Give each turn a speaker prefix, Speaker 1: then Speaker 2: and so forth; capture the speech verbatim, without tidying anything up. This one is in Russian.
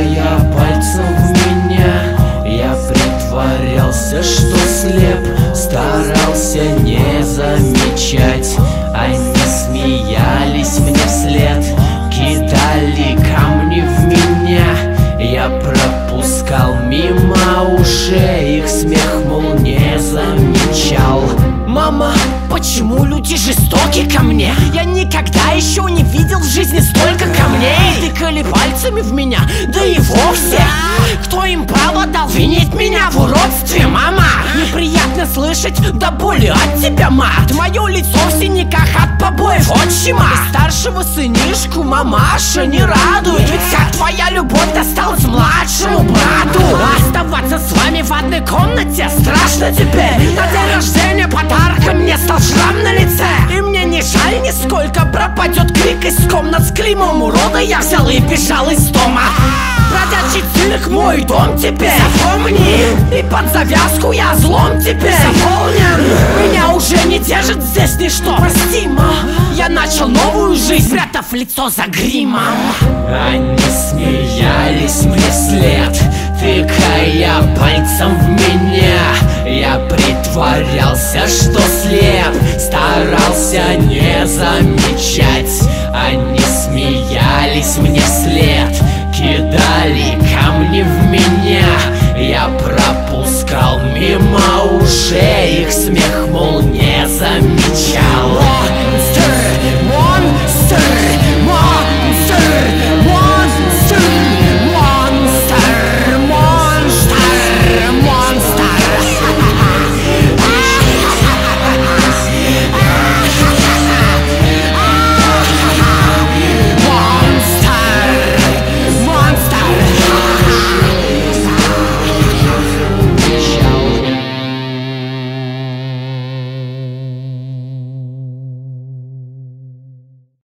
Speaker 1: тыкая пальцем в меня. Я притворялся, что слеп, старался не замечать. Они смеялись мне вслед, кидали камни в меня. Я пропускал мимо ушей их смех, мол, не замечал.
Speaker 2: Мама, почему люди жестоки ко мне? Я никогда еще не видел в жизни столько камней. Тыкали пальцами в меня, да и вовсе. Кто им право дал винить меня в уродстве, мама? Неприятно слышать до боли от тебя, мать. Мое лицо в синяках от побоев отчима. И старшего сынишку мамаша не радует, ведь вся твоя любовь досталась младшему брату. Оставаться с вами в одной комнате страшно теперь. На день рождения подарком мне стал шрам на лице. И мне не жаль нисколько, пропадет крик из комнат с клеймом урода. Я взял и бежал из дома. Бродячий цирк мой дом теперь, запомни. И под завязку я злом теперь заполнен. Меня уже не держит здесь ничто. Прости, ма, я начал новую жизнь, спрятав лицо за гримом.
Speaker 1: Они смеялись мне вслед, тыкая пальцем в меня. Я притворялся, что слеп, старался не замечать. Они смеялись мне вслед, кидали камни в меня. Я пропускал мимо ушей их смех, мол, не замечал.